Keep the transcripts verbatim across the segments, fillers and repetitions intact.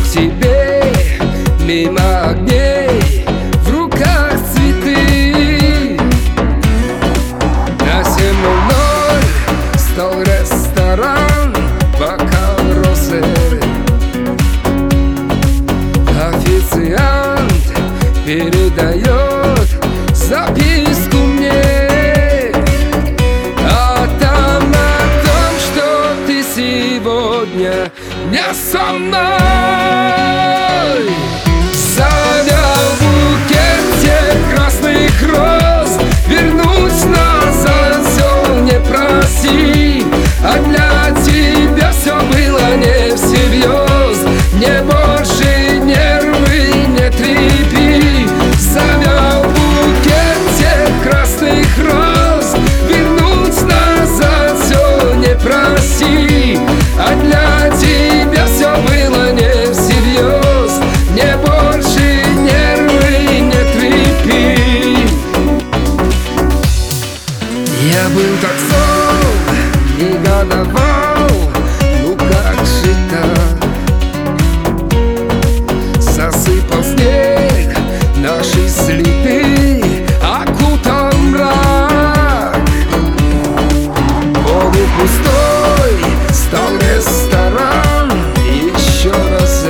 тебе мимо огней, в руках цветы. На семь ноль ноль стал ресторан, бокал розы. Официант передает записку мне, а там о том, что ты сегодня не со мной. Завял букете красных роз, вернуть назад все не проси, а для тебя все было не всерьез. Мне больше нервы не трепи. Завял букете красных роз, вернуть назад все не проси, а для тебя все было не всерьез. Мне больше нервы не трепи. Я был так зол, негодовал, ну как же так? Засыпал снег наши следы, окутал мрак. Полупустой стал ресторан, еще раз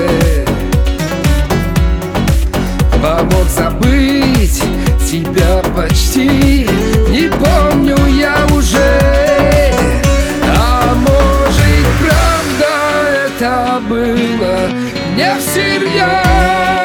помог забыть тебя почти. Не помню я уже, а может правда это было не всерьез.